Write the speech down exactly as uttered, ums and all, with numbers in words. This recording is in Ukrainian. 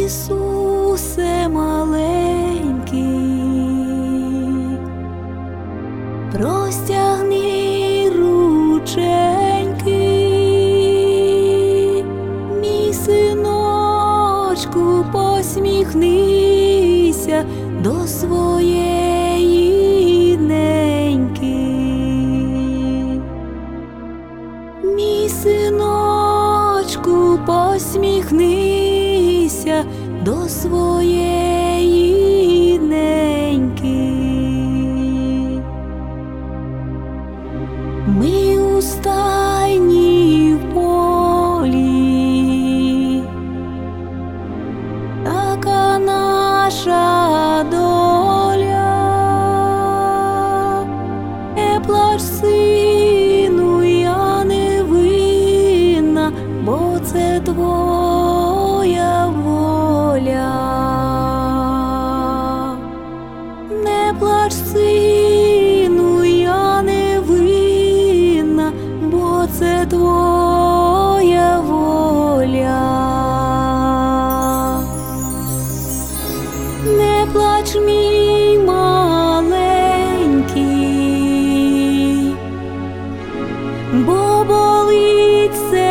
Ісусе маленький, простягни рученьки, мій синочку, посміхнися до своєї неньки. Мій синочку, посміхнися до своєї неньки. Ми у стайні в полі, така наша доля. Не плач, сину, я не винна, бо це твоя воля. Не плач, сину, я не винна, бо це твоя воля. Не плач, мій маленький, бо болить серце.